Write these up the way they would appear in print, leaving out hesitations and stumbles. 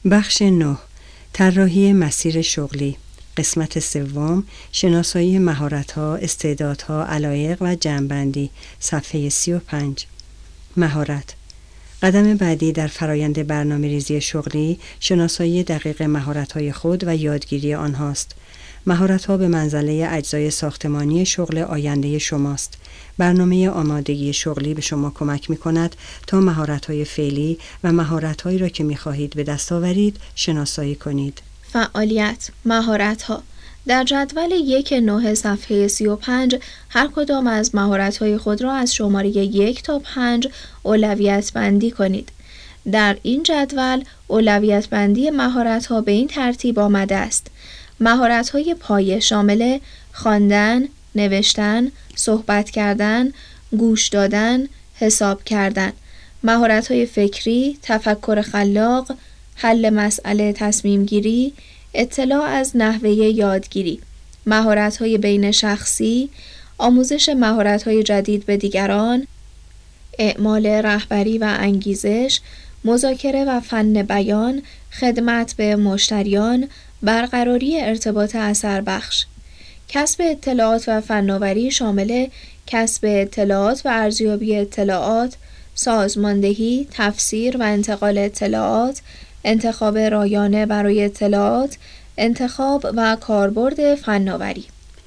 بخش 9. طراحی مسیر شغلی. قسمت 3. شناسایی مهارت‌ها، استعدادها، علایق و جمع‌بندی. صفحه 35. مهارت. قدم بعدی در فرایند برنامه‌ریزی شغلی، شناسایی دقیق مهارت‌های خود و یادگیری آنهاست. مهارت‌ها به منزله اجزای ساختمانی شغل آینده شماست. برنامه آمادگی شغلی به شما کمک می‌کند تا مهارت‌های فعلی و مهارت‌هایی را که می‌خواهید به دست آورید شناسایی کنید. فعالیت، مهارت‌ها. در جدول 1-9 صفحه 35 هر کدام از مهارت‌های خود را از شماره 1 تا 5 اولویت بندی کنید. در این جدول اولویت بندی مهارت‌ها به این ترتیب آمده است: مهارت‌های پایه شامل خواندن، نوشتن، صحبت کردن، گوش دادن، حساب کردن. مهارت‌های فکری، تفکر خلاق، حل مسئله، تصمیم گیری، اطلاع از نحوه یادگیری. مهارت‌های بین شخصی، آموزش مهارت‌های جدید به دیگران، اعمال رهبری و انگیزش، مذاکره و فن بیان، خدمت به مشتریان، برقراری ارتباط اثربخش. کسب اطلاعات و فناوری شامل کسب اطلاعات و ارزیابی اطلاعات، سازماندهی، تفسیر و انتقال اطلاعات، انتخاب رایانه برای اطلاعات، انتخاب و کاربرد فناوری.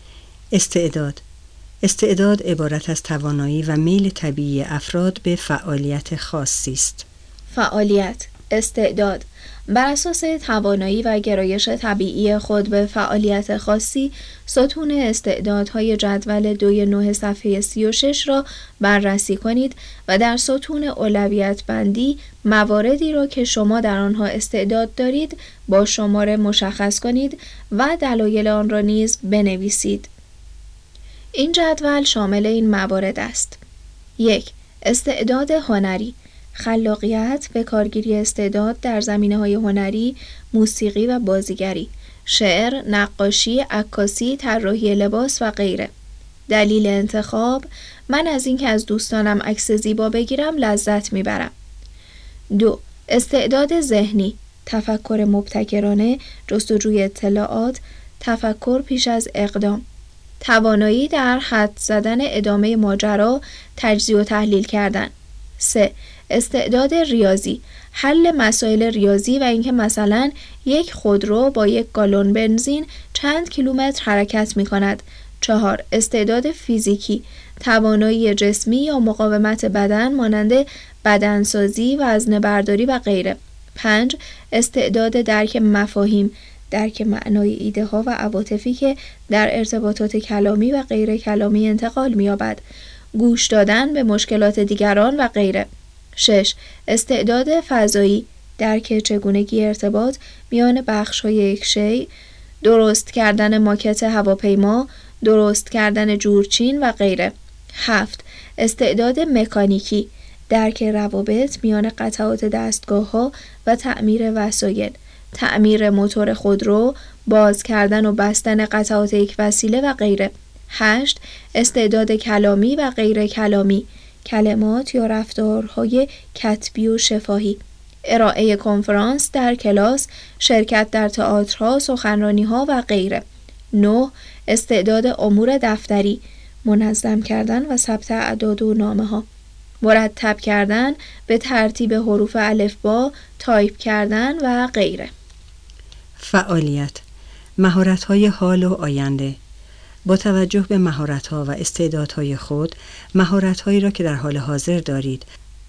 استعداد عبارت از توانایی و میل طبیعی افراد به فعالیت خاصی است. فعالیت، استعداد بر اساس توانایی و گرایش طبیعی خود به فعالیت خاصی، ستون استعدادهای جدول 2-9 صفحه 36 را بررسی کنید و در ستون اولویت بندی مواردی را که شما در آنها استعداد دارید با شماره مشخص کنید و دلایل آن را نیز بنویسید. این جدول شامل این موارد است: 1. استعداد هنری، خلاقیت، به کارگیری استعداد در زمینه‌های هنری، موسیقی و بازیگری، شعر، نقاشی، عکاسی، طراحی لباس و غیره. دلیل انتخاب: من از اینکه از دوستانم عکس زیبا بگیرم لذت میبرم. 2. استعداد ذهنی، تفکر مبتکرانه، جستجوی اطلاعات، تفکر پیش از اقدام، توانایی در حد زدن ادامه ماجرا، تجزیه و تحلیل کردن. 3. استعداد ریاضی، حل مسائل ریاضی و اینکه مثلا یک خودرو با 1 گالون بنزین چند کیلومتر حرکت می کند. 4. استعداد فیزیکی، توانایی جسمی یا مقاومت بدن مانند بدنسازی، وزنه‌برداری و غیره. 5. استعداد درک مفاهیم، درک معنای ایده ها و عواطفی که در ارتباطات کلامی و غیر کلامی انتقال می یابد، گوش دادن به مشکلات دیگران و غیره. 6. استعداد فضایی، درک چگونگی ارتباط میان بخش‌های یک شیء، درست کردن ماکت هواپیما، درست کردن جورچین و غیره. 7. استعداد مکانیکی، درک روابط میان قطعات دستگاه‌ها و تعمیر وسایل، تعمیر موتور خودرو، باز کردن و بستن قطعات یک وسیله و غیره. 8. استعداد کلامی و غیر کلامی، کلمات یا رفتارهای کتبی و شفاهی، ارائه کنفرانس در کلاس، شرکت در تئاترها، سخنرانی‌ها و غیره. 9. استعداد امور دفتری، منظم کردن و ثبت اعداد و نامه‌ها، مرتب کردن به ترتیب حروف الفبا، تایپ کردن و غیره. فعالیت، مهارت‌های حال و آینده. با توجه به مهارت‌ها و استعدادهای خود، مهارت‌هایی را که در حال حاضر دارید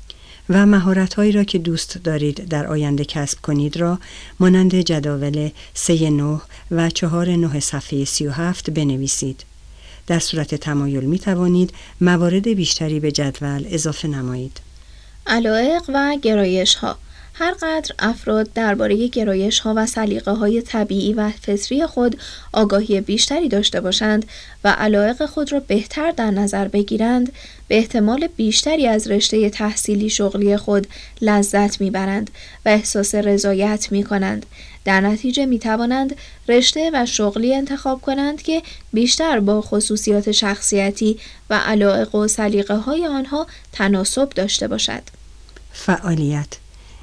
و مهارت‌هایی را که دوست دارید در آینده کسب کنید را مانند جداول 3-9 و 4-9 صفحه 37 بنویسید. در صورت تمایل می توانید موارد بیشتری به جدول اضافه نمایید. علایق و گرایش‌ها. هر قدر افراد درباره گرایش‌ها و سلیقه‌های طبیعی و فطری خود آگاهی بیشتری داشته باشند و علایق خود را بهتر در نظر بگیرند، به احتمال بیشتری از رشته تحصیلی شغلی خود لذت می‌برند و احساس رضایت می‌کنند. در نتیجه می‌توانند رشته و شغلی انتخاب کنند که بیشتر با خصوصیات شخصیتی و علایق و سلیقه‌های آنها تناسب داشته باشد. فعالیت،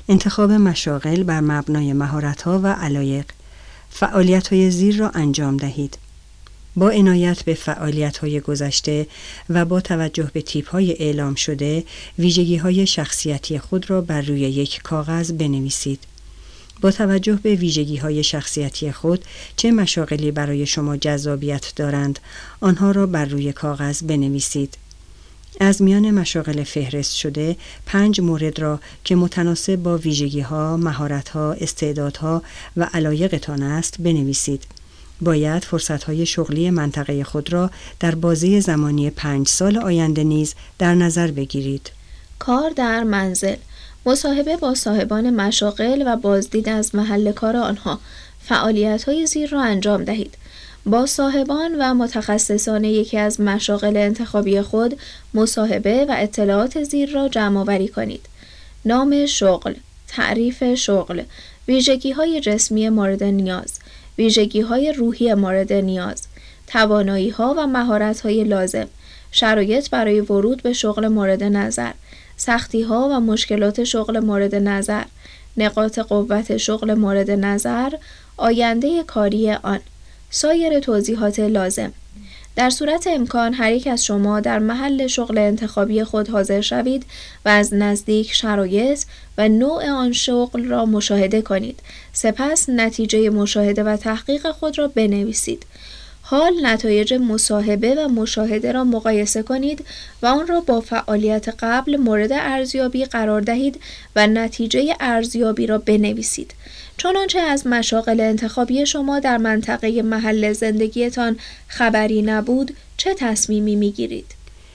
انتخاب مشاغل بر مبنای مهارت‌ها و علایق. فعالیت‌های زیر را انجام دهید. با عنایت به فعالیت‌های گذشته و با توجه به تیپ‌های اعلام شده، ویژگی‌های شخصیتی خود را بر روی یک کاغذ بنویسید. با توجه به ویژگی‌های شخصیتی خود، چه مشاغلی برای شما جذابیت دارند، آنها را بر روی کاغذ بنویسید. از میان مشاغل فهرست شده 5 مورد را که متناسب با ویژگی‌ها، مهارت‌ها، استعدادها و علایقتان است بنویسید. باید فرصت‌های شغلی منطقه خود را در بازه زمانی 5 سال آینده نیز در نظر بگیرید. کار در منزل، مصاحبه با صاحبان مشاغل و بازدید از محل کار آنها. فعالیت‌های زیر را انجام دهید. با صاحبان و متخصصان یکی از مشاغل انتخابی خود مصاحبه و اطلاعات زیر را جمع‌آوری کنید. نام شغل، تعریف شغل، ویژگی‌های جسمی مورد نیاز، ویژگی‌های روحی مورد نیاز، توانایی‌ها و مهارت‌های لازم، شرایط برای ورود به شغل مورد نظر، سختی‌ها و مشکلات شغل مورد نظر، نقاط قوت شغل مورد نظر، آینده کاری آن، سایر توضیحات لازم. در صورت امکان هر یک از شما در محل شغل انتخابی خود حاضر شوید و از نزدیک شرایط و نوع آن شغل را مشاهده کنید. سپس نتیجه مشاهده و تحقیق خود را بنویسید. حال نتایج مصاحبه و مشاهده را مقایسه کنید و آن را با فعالیت قبل مورد ارزیابی قرار دهید و نتیجه ارزیابی را بنویسید. چنانچه از مشاغل انتخابی شما در منطقه محل زندگیتان خبری نبود، چه تصمیمی میگیرید؟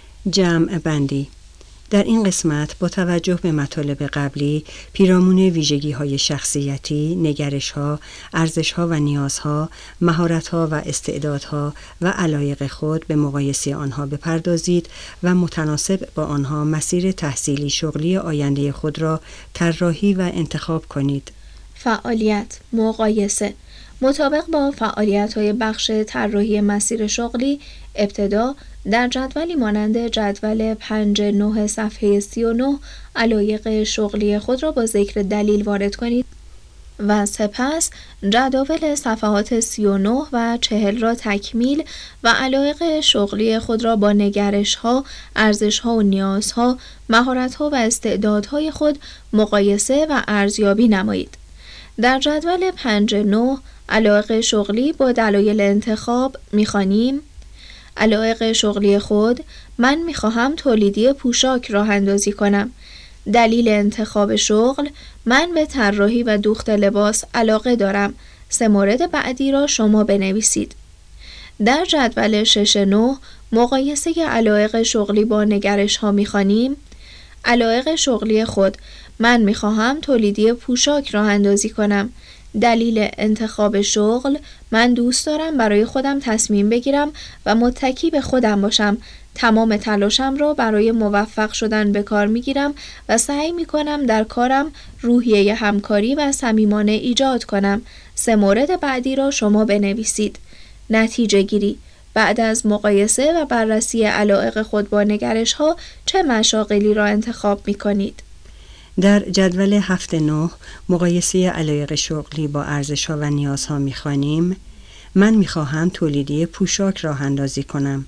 جمع بندی. در این قسمت با توجه به مطالب قبلی، پیرامون ویژگی‌های شخصیتی، نگرش‌ها، ارزش‌ها و نیازها، مهارت‌ها و استعدادها و علایق خود به مقایسه آنها بپردازید و متناسب با آنها مسیر تحصیلی شغلی آینده خود را طراحی و انتخاب کنید. فعالیت، مقایسه. مطابق با فعالیت‌های بخش طراحی مسیر شغلی، ابتدا در جدولی مانند جدول 5-9 صفحه 39 علایق شغلی خود را با ذکر دلیل وارد کنید و سپس جداول صفحات 39 و 40 را تکمیل و علایق شغلی خود را با نگرش‌ها، ارزش‌ها و نیازها، مهارت‌ها و استعدادهای خود مقایسه و ارزیابی نمایید. در جدول 5-9 علایق شغلی با دلایل انتخاب می‌خوانیم: علایق شغلی خود: من می‌خواهم تولیدی پوشاک راه اندازی کنم. دلیل انتخاب شغل: من به طراحی و دوخت لباس علاقه دارم. 3 مورد بعدی را شما بنویسید. در جدول 6-9 مقایسه علایق شغلی با نگرش‌ها می‌خوانیم: علایق شغلی خود: من می‌خواهم تولیدی پوشاک راه اندازی کنم. دلیل انتخاب شغل: من دوست دارم برای خودم تصمیم بگیرم و متکی به خودم باشم. تمام تلاشم را برای موفق شدن به کار میگیرم و سعی میکنم در کارم روحیه همکاری و صمیمانه ایجاد کنم. 3 مورد بعدی را شما بنویسید. نتیجه گیری: بعد از مقایسه و بررسی علایق خود با نگرش‌ها چه مشاغلی را انتخاب میکنید؟ در جدول 7-9 مقایسه علایق شغلی با ارزش‌ها و نیازها می‌خوانیم: من می‌خواهم تولیدی پوشاک راه اندازی کنم.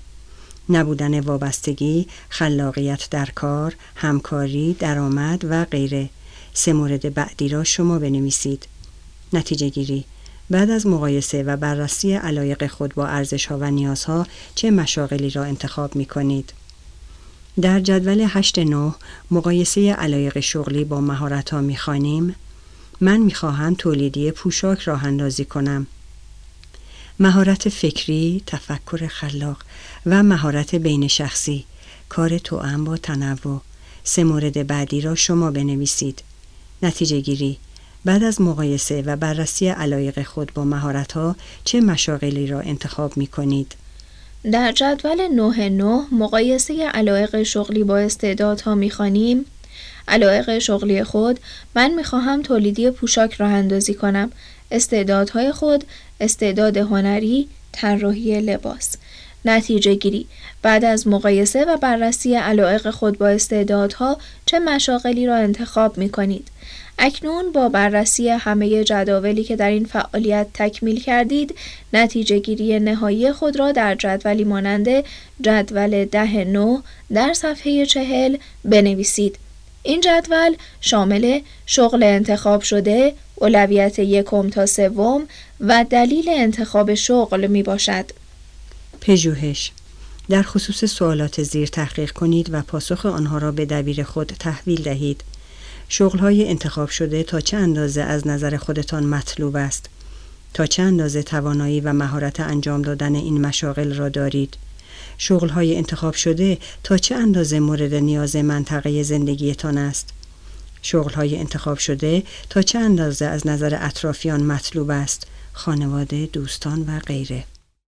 نبودن وابستگی، خلاقیت در کار، همکاری، درآمد و غیره. 3 مورد بعدی را شما بنویسید. نتیجه گیری: بعد از مقایسه و بررسی علایق خود با ارزش‌ها و نیازها چه مشاغلی را انتخاب می‌کنید؟ در جدول 8-9 مقایسه علایق شغلی با مهارت‌ها می‌خوانیم: من می‌خواهم تولیدی پوشاک راه اندازی کنم. مهارت فکری، تفکر خلاق و مهارت بین شخصی، کار توأم با تنوع. 3 مورد بعدی را شما بنویسید. نتیجه گیری: بعد از مقایسه و بررسی علایق خود با مهارت‌ها چه مشاغلی را انتخاب می‌کنید؟ در جدول 9-9 مقایسه علایق شغلی با استعدادها می‌خوانیم: علایق شغلی خود: من می‌خواهم تولیدی پوشاک راه اندازی کنم. استعدادهای خود: استعداد هنری، طراحی لباس. نتیجه گیری: بعد از مقایسه و بررسی علایق خود با استعدادها چه مشاغلی را انتخاب می کنید؟ اکنون با بررسی همه جداولی که در این فعالیت تکمیل کردید، نتیجه گیری نهایی خود را در جدولی مانند جدول 10-9 در صفحه 40 بنویسید. این جدول شامل شغل انتخاب شده، اولویت 1 تا 3 و دلیل انتخاب شغل می باشد. پژوهش: در خصوص سوالات زیر تحقیق کنید و پاسخ آنها را به دبیر خود تحویل دهید. شغل‌های انتخاب شده تا چه اندازه از نظر خودتان مطلوب است؟ تا چه اندازه توانایی و مهارت انجام دادن این مشاغل را دارید؟ شغل‌های انتخاب شده تا چه اندازه مورد نیاز منطقه زندگیتان است؟ شغل‌های انتخاب شده تا چه اندازه از نظر اطرافیان مطلوب است؟ خانواده، دوستان و غیره.